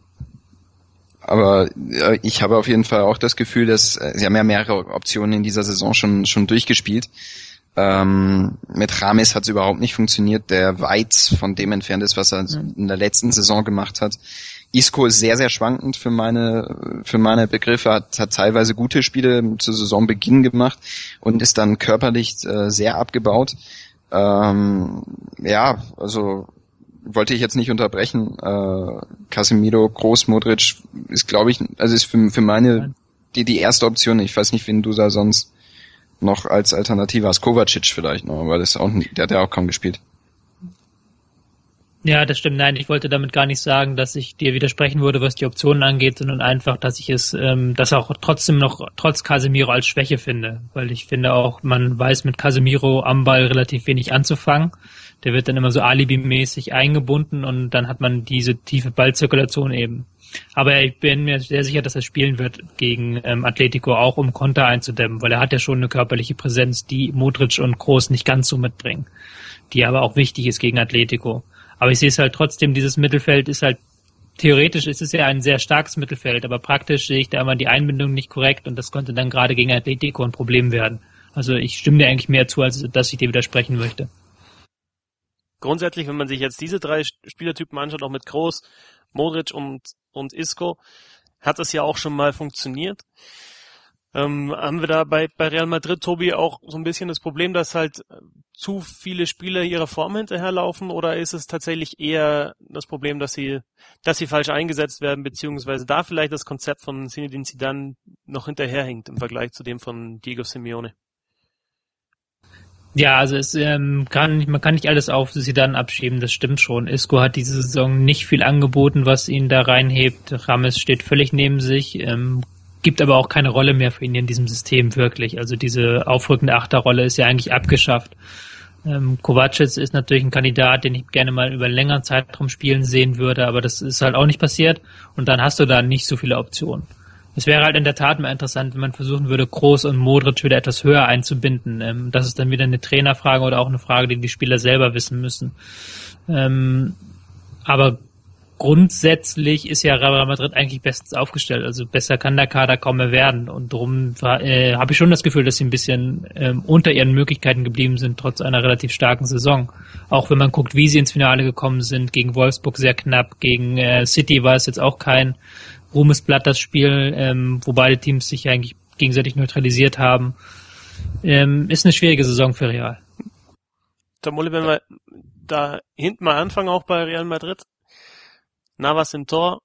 Aber äh, ich habe auf jeden Fall auch das Gefühl, dass äh, sie haben ja mehrere Optionen in dieser Saison schon, schon durchgespielt. Ähm, mit James hat es überhaupt nicht funktioniert, der weit von dem entfernt ist, was er hm. in der letzten Saison gemacht hat. Isco ist sehr, sehr schwankend für meine, für meine Begriffe, hat, hat teilweise gute Spiele zu Saisonbeginn gemacht und ist dann körperlich äh, sehr abgebaut. Ähm, ja, also wollte ich jetzt nicht unterbrechen. Äh, Casemiro, Kroos, Modric ist, glaube ich, also ist für, für meine die, die erste Option. Ich weiß nicht, wen du da sonst noch als Alternative hast. Kovacic vielleicht noch, aber das ist auch, der hat ja auch kaum gespielt. Ja, das stimmt. Nein, ich wollte damit gar nicht sagen, dass ich dir widersprechen würde, was die Optionen angeht, sondern einfach, dass ich es, ähm, das auch trotzdem noch trotz Casemiro als Schwäche finde, weil ich finde auch, man weiß mit Casemiro am Ball relativ wenig anzufangen. Der wird dann immer so alibimäßig eingebunden und dann hat man diese tiefe Ballzirkulation eben. Aber ich bin mir sehr sicher, dass er spielen wird gegen ähm, Atletico, auch um Konter einzudämmen, weil er hat ja schon eine körperliche Präsenz, die Modric und Kroos nicht ganz so mitbringen, die aber auch wichtig ist gegen Atletico. Aber ich sehe es halt trotzdem, dieses Mittelfeld ist halt, theoretisch ist es ja ein sehr starkes Mittelfeld, aber praktisch sehe ich da immer die Einbindung nicht korrekt und das könnte dann gerade gegen Atletico ein Problem werden. Also ich stimme dir eigentlich mehr zu, als dass ich dir widersprechen möchte. Grundsätzlich, wenn man sich jetzt diese drei Spielertypen anschaut, auch mit Kroos, Modric und, und Isco, hat das ja auch schon mal funktioniert. Ähm, haben wir da bei, bei Real Madrid, Tobi, auch so ein bisschen das Problem, dass halt zu viele Spieler ihrer Form hinterherlaufen, oder ist es tatsächlich eher das Problem, dass sie, dass sie falsch eingesetzt werden, beziehungsweise da vielleicht das Konzept von Zinedine Zidane noch hinterherhinkt im Vergleich zu dem von Diego Simeone? Ja, also es ähm, kann nicht, man kann nicht alles auf Zidane abschieben, das stimmt schon. Isco hat diese Saison nicht viel angeboten, was ihn da reinhebt. James steht völlig neben sich, ähm, gibt aber auch keine Rolle mehr für ihn in diesem System wirklich. Also diese aufrückende Achterrolle ist ja eigentlich abgeschafft. Ähm, Kovacic ist natürlich ein Kandidat, den ich gerne mal über einen längeren Zeitraum spielen sehen würde, aber das ist halt auch nicht passiert und dann hast du da nicht so viele Optionen. Es wäre halt in der Tat mal interessant, wenn man versuchen würde, Kroos und Modric wieder etwas höher einzubinden. Ähm, das ist dann wieder eine Trainerfrage oder auch eine Frage, die die Spieler selber wissen müssen. Ähm, aber grundsätzlich ist ja Real Madrid eigentlich bestens aufgestellt. Also besser kann der Kader kaum mehr werden. Und darum äh, habe ich schon das Gefühl, dass sie ein bisschen ähm, unter ihren Möglichkeiten geblieben sind, trotz einer relativ starken Saison. Auch wenn man guckt, wie sie ins Finale gekommen sind, gegen Wolfsburg sehr knapp, gegen äh, City war es jetzt auch kein Ruhmesblatt, das Spiel, ähm, wo beide Teams sich eigentlich gegenseitig neutralisiert haben. Ähm, ist eine schwierige Saison für Real. Tamole, wenn wir da hinten mal anfangen, auch bei Real Madrid. Navas im Tor,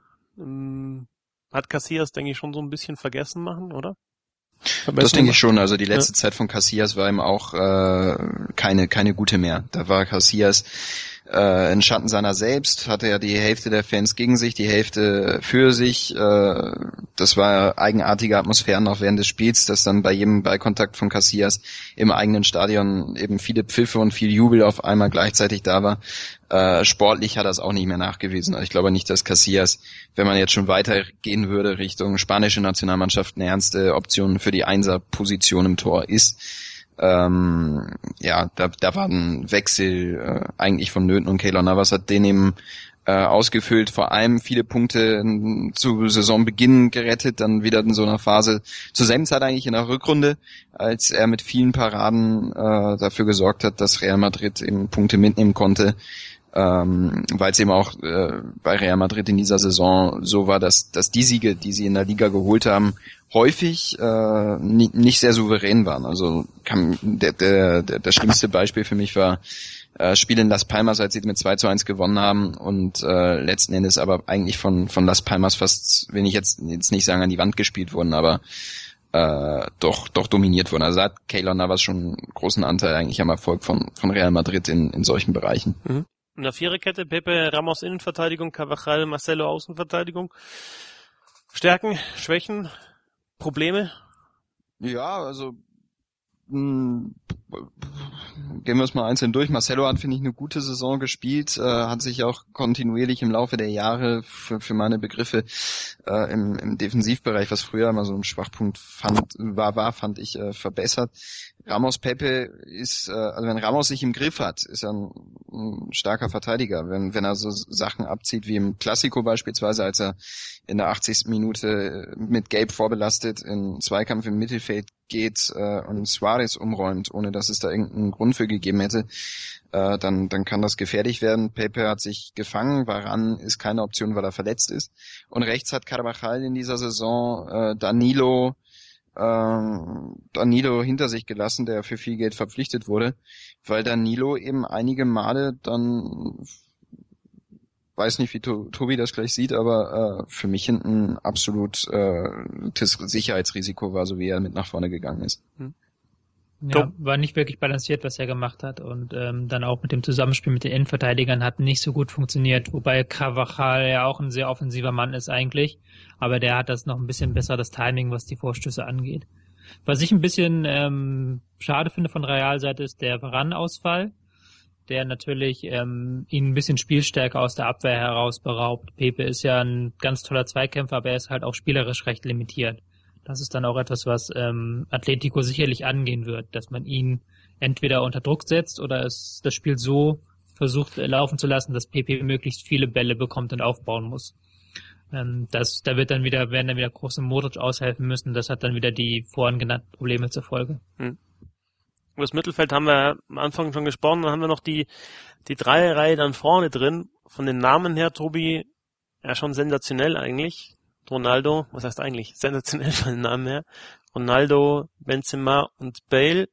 ähm, hat Casillas, denke ich, schon so ein bisschen vergessen machen, oder? Das denke ich schon. Also die letzte ja. Zeit von Casillas war ihm auch äh, keine keine gute mehr. Da war Casillas äh, ein Schatten seiner selbst, hatte ja die Hälfte der Fans gegen sich, die Hälfte für sich. Äh, das war eigenartige Atmosphären auch während des Spiels, dass dann bei jedem Ballkontakt von Casillas im eigenen Stadion eben viele Pfiffe und viel Jubel auf einmal gleichzeitig da war. Äh, sportlich hat er es auch nicht mehr nachgewiesen. Also ich glaube nicht, dass Casillas, wenn man jetzt schon weitergehen würde Richtung spanische Nationalmannschaft, eine ernste Option für die Einser-Position im Tor ist. Ähm, ja, da, da war ein Wechsel äh, eigentlich vonnöten und Keylor Navas hat den eben äh, ausgefüllt, vor allem viele Punkte in, zu Saisonbeginn gerettet, dann wieder in so einer Phase, zur selben Zeit eigentlich in der Rückrunde, als er mit vielen Paraden äh, dafür gesorgt hat, dass Real Madrid eben Punkte mitnehmen konnte, ähm, weil es eben auch äh, bei Real Madrid in dieser Saison so war, dass, dass die Siege, die sie in der Liga geholt haben, häufig äh, nie, nicht sehr souverän waren. Also kann, der, der, der, das schlimmste Beispiel für mich war äh, Spiel in Las Palmas, als sie mit zwei zu eins gewonnen haben und äh, letzten Endes aber eigentlich von von Las Palmas fast, will ich jetzt jetzt nicht sagen, an die Wand gespielt wurden, aber äh, doch doch dominiert wurden. Also da hat Keylor Navas schon einen großen Anteil eigentlich am Erfolg von von Real Madrid in in solchen Bereichen. Mhm. In der Viererkette Pepe, Ramos Innenverteidigung, Carvajal, Marcelo Außenverteidigung. Stärken, Schwächen, Probleme? Ja, also mh, gehen wir es mal einzeln durch. Marcelo hat, finde ich, eine gute Saison gespielt, äh, hat sich auch kontinuierlich im Laufe der Jahre für, für meine Begriffe äh, im, im Defensivbereich, was früher immer so ein Schwachpunkt fand, war, war, fand ich äh, verbessert. Ramos Pepe ist, äh, also wenn Ramos sich im Griff hat, ist er ein, ein starker Verteidiger. Wenn, wenn er so Sachen abzieht wie im Clasico beispielsweise, als er in der achtzigsten Minute mit Gelb vorbelastet in Zweikampf im Mittelfeld geht äh, und Suarez umräumt, ohne dass es da irgendeinen Grund für gegeben hätte, äh, dann dann kann das gefährlich werden. Pepe hat sich gefangen, Varane ist keine Option, weil er verletzt ist. Und rechts hat Carvajal in dieser Saison äh, Danilo Danilo hinter sich gelassen, der für viel Geld verpflichtet wurde, weil Danilo eben einige Male dann, weiß nicht, wie to- Tobi das gleich sieht, aber äh, für mich ein absolut äh, Sicherheitsrisiko war, so wie er mit nach vorne gegangen ist. Hm. Ja, war nicht wirklich balanciert, was er gemacht hat und ähm, dann auch mit dem Zusammenspiel mit den Innenverteidigern hat nicht so gut funktioniert, wobei Carvajal ja auch ein sehr offensiver Mann ist eigentlich, aber der hat das noch ein bisschen besser, das Timing, was die Vorstöße angeht. Was ich ein bisschen ähm, schade finde von Real-Seite ist der Varane-Ausfall, der natürlich ähm, ihn ein bisschen Spielstärke aus der Abwehr heraus beraubt. Pepe ist ja ein ganz toller Zweikämpfer, aber er ist halt auch spielerisch recht limitiert. Das ist dann auch etwas, was ähm, Atletico sicherlich angehen wird, dass man ihn entweder unter Druck setzt oder es das Spiel so versucht äh, laufen zu lassen, dass Pepe möglichst viele Bälle bekommt und aufbauen muss. Ähm, das, da wird dann wieder, werden dann wieder große Modric aushelfen müssen. Das hat dann wieder die vorhin genannten Probleme zur Folge. Hm. Über das Mittelfeld haben wir am Anfang schon gesprochen. Dann haben wir noch die die Dreierreihe dann vorne drin. Von den Namen her, Tobi, ja schon sensationell eigentlich. Ronaldo, was heißt eigentlich? Sensationell von den Namen her. Ronaldo, Benzema und Bale.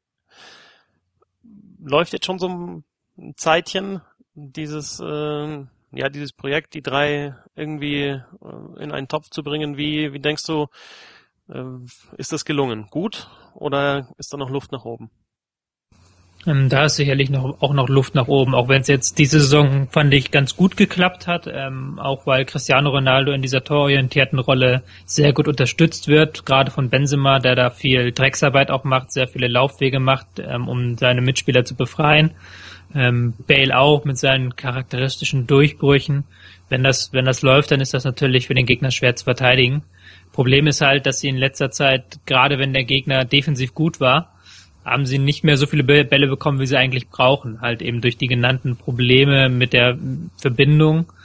Läuft jetzt schon so ein Zeitchen, dieses, äh, ja, dieses Projekt, die drei irgendwie äh, in einen Topf zu bringen. Wie, wie denkst du, äh, ist das gelungen? Gut? Oder ist da noch Luft nach oben? Ähm, da ist sicherlich noch, auch noch Luft nach oben, auch wenn es jetzt diese Saison, fand ich, ganz gut geklappt hat, ähm, auch weil Cristiano Ronaldo in dieser tororientierten Rolle sehr gut unterstützt wird, gerade von Benzema, der da viel Drecksarbeit auch macht, sehr viele Laufwege macht, ähm, um seine Mitspieler zu befreien. Ähm, Bale auch mit seinen charakteristischen Durchbrüchen. Wenn das, wenn das läuft, dann ist das natürlich für den Gegner schwer zu verteidigen. Problem ist halt, dass sie in letzter Zeit, gerade wenn der Gegner defensiv gut war, haben sie nicht mehr so viele Bälle bekommen, wie sie eigentlich brauchen. Halt eben durch die genannten Probleme mit der Verbindung.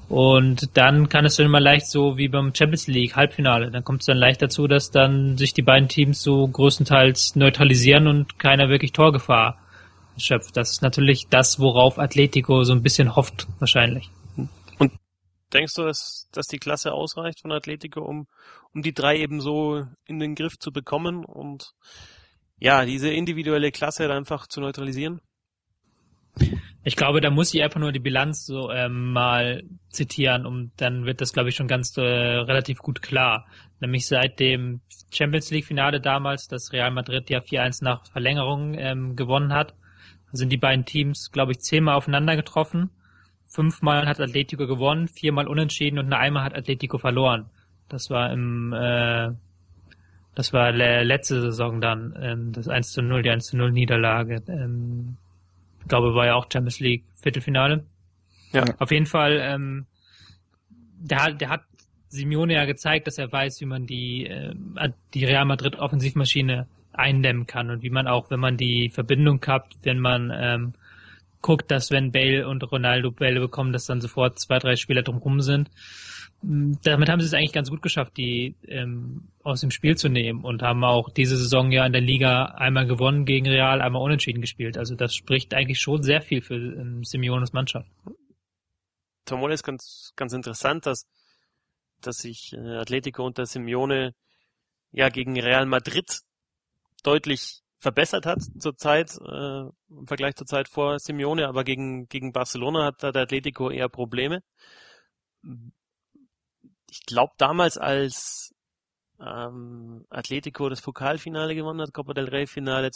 Und dann kann es dann immer leicht so wie beim Champions League Halbfinale. Dann kommt es dann leicht dazu, dass dann sich die beiden Teams so größtenteils neutralisieren und keiner wirklich Torgefahr schöpft. Das ist natürlich das, worauf Atletico so ein bisschen hofft, wahrscheinlich. Und denkst du, dass, dass die Klasse ausreicht von Atletico, um, um die drei eben so in den Griff zu bekommen und ja, diese individuelle Klasse einfach zu neutralisieren? Ich glaube, da muss ich einfach nur die Bilanz so ähm, mal zitieren, und dann wird das, glaube ich, schon ganz äh, relativ gut klar. Nämlich seit dem Champions League Finale damals, das Real Madrid ja vier eins nach Verlängerung ähm, gewonnen hat, sind die beiden Teams, glaube ich, zehnmal aufeinander getroffen. Fünfmal hat Atletico gewonnen, viermal unentschieden und nur einmal hat Atletico verloren. Das war im äh, das war le- letzte Saison dann, ähm, das eins zu null, die eins zu null Niederlage. Ähm, Ich glaube, war ja auch Champions League Viertelfinale. Ja. Auf jeden Fall, ähm, der, der hat Simeone ja gezeigt, dass er weiß, wie man die, äh, die Real Madrid Offensivmaschine eindämmen kann und wie man auch, wenn man die Verbindung hat, wenn man ähm, guckt, dass wenn Bale und Ronaldo Bälle bekommen, dass dann sofort zwei, drei Spieler drumherum sind. Damit haben sie es eigentlich ganz gut geschafft, die ähm, aus dem Spiel zu nehmen, und haben auch diese Saison ja in der Liga einmal gewonnen gegen Real, einmal unentschieden gespielt. Also das spricht eigentlich schon sehr viel für ähm, Simeones Mannschaft. Tomole ist ganz, ganz interessant, dass, dass sich äh, Atletico unter Simeone ja gegen Real Madrid deutlich verbessert hat zur Zeit, äh, im Vergleich zur Zeit vor Simeone, aber gegen, gegen Barcelona hat da der Atletico eher Probleme. Ich glaube, damals, als ähm, Atletico das Pokalfinale gewonnen hat, Copa del Rey Finale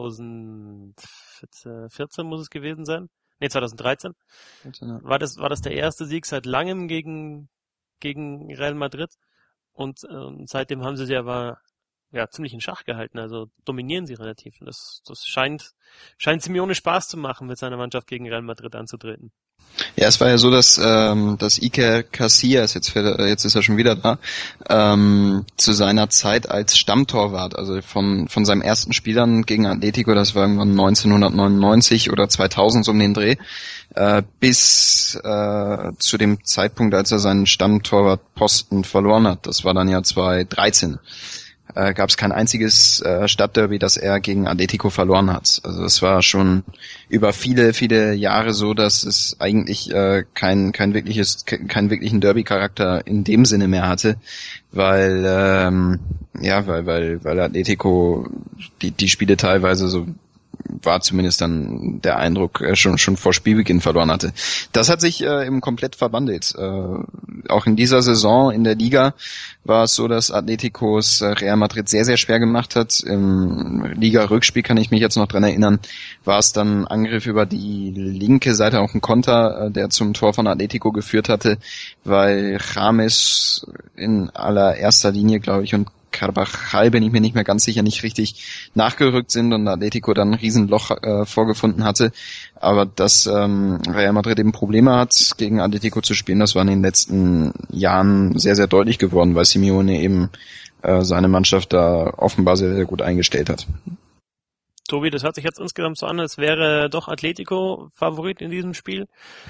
zweitausendvierzehn muss es gewesen sein. Nee, zweitausenddreizehn. War das, war das der erste Sieg seit langem gegen, gegen Real Madrid. Und ähm, seitdem haben sie sie aber ja, ziemlich in Schach gehalten. Also dominieren sie relativ. Und das, das scheint, scheint Simeone Spaß zu machen, mit seiner Mannschaft gegen Real Madrid anzutreten. Ja, es war ja so, dass ähm, dass Iker Casillas, jetzt jetzt ist er schon wieder da, ähm, zu seiner Zeit als Stammtorwart, also von von seinem ersten Spiel dann gegen Atletico, das war irgendwann neunzehnhundertneunundneunzig oder zweitausend so um den Dreh, äh, bis äh, zu dem Zeitpunkt, als er seinen Stammtorwartposten verloren hat. Das war dann ja zweitausenddreizehn. Äh, gab es kein einziges äh, Stadtderby, das er gegen Atletico verloren hat. Also es war schon über viele, viele Jahre so, dass es eigentlich äh, kein kein wirkliches keinen wirklichen Derby-Charakter in dem Sinne mehr hatte, weil ähm, ja, weil weil weil Atletico die die Spiele teilweise, so war zumindest dann der Eindruck, äh, schon schon vor Spielbeginn verloren hatte. Das hat sich äh, eben komplett verwandelt. Äh, auch in dieser Saison in der Liga war es so, dass Atleticos äh, Real Madrid sehr, sehr schwer gemacht hat. Im Liga-Rückspiel, kann ich mich jetzt noch dran erinnern, war es dann Angriff über die linke Seite, auch ein Konter, äh, der zum Tor von Atletico geführt hatte, weil James in allererster Linie, glaube ich, und Carvajal, bin ich mir nicht mehr ganz sicher, nicht richtig nachgerückt sind und Atletico dann ein Riesenloch äh, vorgefunden hatte. Aber dass ähm, Real Madrid eben Probleme hat, gegen Atletico zu spielen, das war in den letzten Jahren sehr, sehr deutlich geworden, weil Simeone eben äh, seine Mannschaft da offenbar sehr, sehr gut eingestellt hat. Tobi, das hört sich jetzt insgesamt so an, als wäre doch Atletico Favorit in diesem Spiel.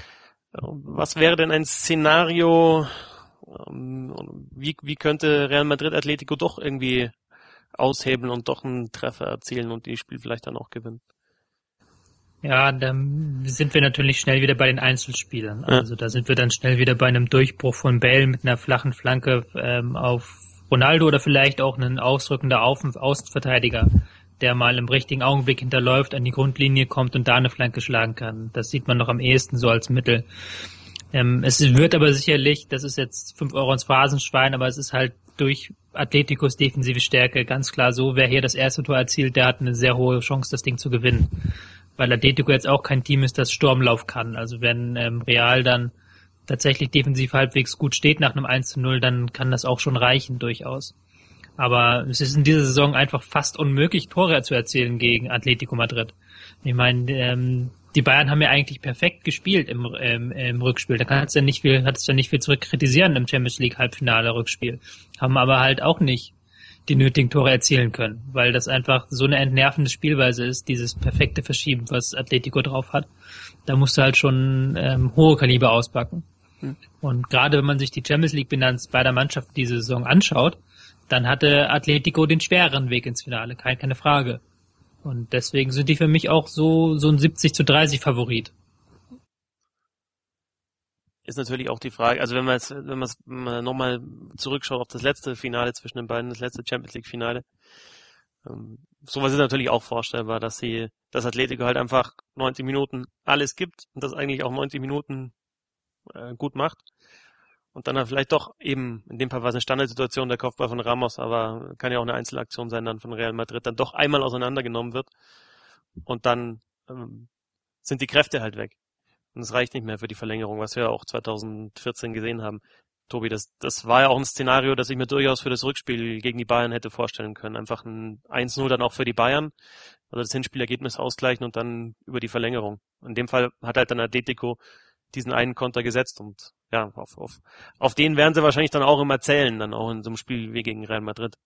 Was wäre denn ein Szenario, Wie, wie könnte Real Madrid Atletico doch irgendwie aushebeln und doch einen Treffer erzielen und die Spiel vielleicht dann auch gewinnen? Ja, dann sind wir natürlich schnell wieder bei den Einzelspielern. Also da sind wir dann schnell wieder bei einem Durchbruch von Bale mit einer flachen Flanke ähm, auf Ronaldo oder vielleicht auch ein ausrückender Außen- Außenverteidiger, der mal im richtigen Augenblick hinterläuft, an die Grundlinie kommt und da eine Flanke schlagen kann. Das sieht man noch am ehesten so als Mittel. Ähm, es wird aber sicherlich, das ist jetzt fünf Euro ins Phrasenschwein, aber es ist halt durch Atleticos defensive Stärke ganz klar so, wer hier das erste Tor erzielt, der hat eine sehr hohe Chance, das Ding zu gewinnen. Weil Atletico jetzt auch kein Team ist, das Sturmlauf kann. Also wenn ähm, Real dann tatsächlich defensiv halbwegs gut steht nach einem eins zu null, dann kann das auch schon reichen durchaus. Aber es ist in dieser Saison einfach fast unmöglich, Tore zu erzielen gegen Atletico Madrid. Ich meine, ähm, die Bayern haben ja eigentlich perfekt gespielt im, ähm, im Rückspiel. Da kannst du ja nicht viel, hattest du ja nicht viel zurück kritisieren im Champions League Halbfinale Rückspiel. Haben aber halt auch nicht die nötigen Tore erzielen können, weil das einfach so eine entnervende Spielweise ist, dieses perfekte Verschieben, was Atletico drauf hat. Da musst du halt schon ähm, hohe Kaliber auspacken. Hm. Und gerade wenn man sich die Champions League-Bilanz beider Mannschaften diese Saison anschaut, dann hatte Atletico den schwereren Weg ins Finale, keine, keine Frage. Und deswegen sind die für mich auch so, so ein siebzig zu dreißig Favorit. Ist natürlich auch die Frage, also wenn man es, wenn man es nochmal zurückschaut auf das letzte Finale zwischen den beiden, das letzte Champions League Finale, ähm, sowas ist natürlich auch vorstellbar, dass sie, dass Atletico halt einfach neunzig Minuten alles gibt und das eigentlich auch neunzig Minuten äh, gut macht und dann halt vielleicht doch eben, in dem Fall war es eine Standardsituation, der Kopfball von Ramos, aber kann ja auch eine Einzelaktion sein dann von Real Madrid, dann doch einmal auseinandergenommen wird und dann ähm, sind die Kräfte halt weg. Und es reicht nicht mehr für die Verlängerung, was wir auch zwanzig vierzehn gesehen haben. Tobi, das, das war ja auch ein Szenario, das ich mir durchaus für das Rückspiel gegen die Bayern hätte vorstellen können. Einfach ein eins null dann auch für die Bayern, also das Hinspielergebnis ausgleichen und dann über die Verlängerung. In dem Fall hat halt dann Atletico diesen einen Konter gesetzt und ja, auf, auf, auf den werden sie wahrscheinlich dann auch immer zählen, dann auch in so einem Spiel wie gegen Real Madrid.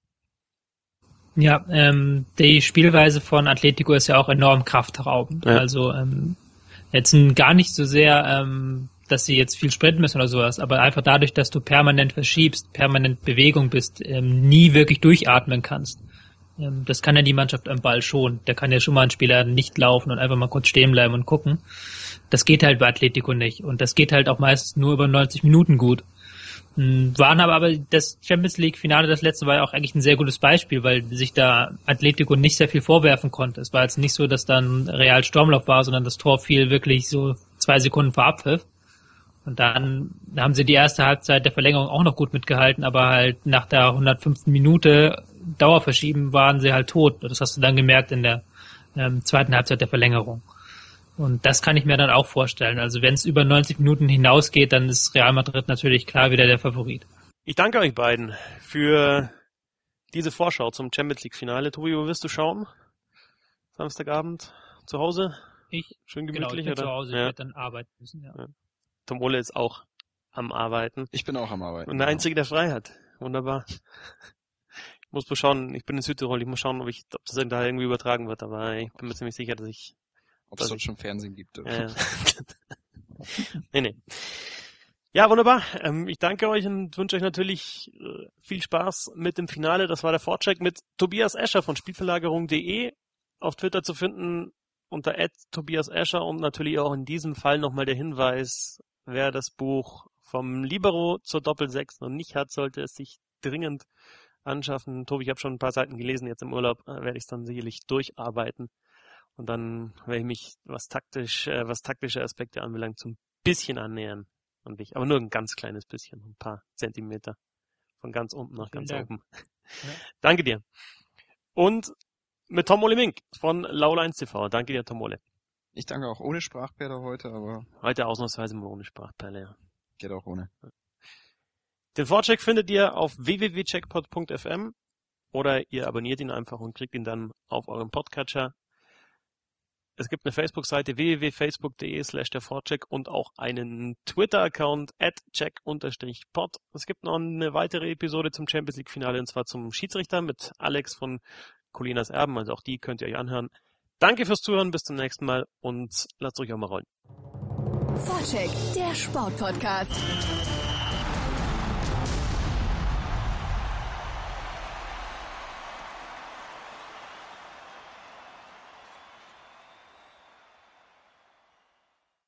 Ja, ähm, die Spielweise von Atletico ist ja auch enorm kraftraubend. Ja. Also ähm, jetzt gar nicht so sehr, ähm, dass sie jetzt viel sprinten müssen oder sowas, aber einfach dadurch, dass du permanent verschiebst, permanent Bewegung bist, ähm, nie wirklich durchatmen kannst. Ähm, das kann ja die Mannschaft am Ball schon. Da kann ja schon mal ein Spieler nicht laufen und einfach mal kurz stehen bleiben und gucken. Das geht halt bei Atletico nicht. Und das geht halt auch meist nur über neunzig Minuten gut. Waren aber, aber das Champions League Finale, das letzte, war ja auch eigentlich ein sehr gutes Beispiel, weil sich da Atletico nicht sehr viel vorwerfen konnte. Es war jetzt nicht so, dass dann Real Sturmlauf war, sondern das Tor fiel wirklich so zwei Sekunden vor Abpfiff. Und dann haben sie die erste Halbzeit der Verlängerung auch noch gut mitgehalten, aber halt nach der hundertfünften Minute Dauerverschieben waren sie halt tot. Das hast du dann gemerkt in der ähm, zweiten Halbzeit der Verlängerung. Und das kann ich mir dann auch vorstellen. Also wenn es über neunzig Minuten hinausgeht, dann ist Real Madrid natürlich klar wieder der Favorit. Ich danke euch beiden für diese Vorschau zum Champions League Finale. Tobi, wo wirst du schauen? Samstagabend zu Hause? Ich, Schön gemütlich, genau, ich bin oder? zu Hause, ich ja. werde dann arbeiten müssen. Ja. Ja. Tom Ole ist auch am Arbeiten. Ich bin auch am Arbeiten. Und der Einzige, der frei hat. Wunderbar. Ich muss mal schauen, ich bin in Südtirol, ich muss schauen, ob, ich, ob das da irgendwie übertragen wird, aber ich bin mir ziemlich sicher, dass ich Ob es dort schon Fernsehen gibt. Oder? Ja, ja. nee, nee. Ja, wunderbar. Ähm, ich danke euch und wünsche euch natürlich äh, viel Spaß mit dem Finale. Das war der Vorcheck mit Tobias Escher von Spielverlagerung punkt de. Auf Twitter zu finden unter at Tobias Escher und natürlich auch in diesem Fall nochmal der Hinweis, wer das Buch vom Libero zur Doppelsechs noch nicht hat, sollte es sich dringend anschaffen. Tobi, ich habe schon ein paar Seiten gelesen, jetzt im Urlaub äh, werde ich es dann sicherlich durcharbeiten. Und dann werde ich mich, was taktisch, äh, was taktische Aspekte anbelangt, so ein bisschen annähern an dich. Aber nur ein ganz kleines bisschen, ein paar Zentimeter. Von ganz unten nach ganz oben. Ja. Danke dir. Und mit Tom Ole Mink von Laula eins T V. Danke dir, Tom Ole. Ich danke auch ohne Sprachperle heute, aber... Heute ausnahmsweise mal ohne Sprachperle, ja. Geht auch ohne. Den Vorcheck findet ihr auf w w w punkt checkpot punkt f m oder ihr abonniert ihn einfach und kriegt ihn dann auf eurem Podcatcher. Es gibt eine Facebook-Seite w w w punkt facebook punkt de slash der Vorcheck und auch einen Twitter-Account at check-pod. Es gibt noch eine weitere Episode zum Champions League-Finale und zwar zum Schiedsrichter mit Alex von Colinas Erben. Also auch die könnt ihr euch anhören. Danke fürs Zuhören, bis zum nächsten Mal und lasst euch auch mal rollen. Vorcheck, der Sportpodcast.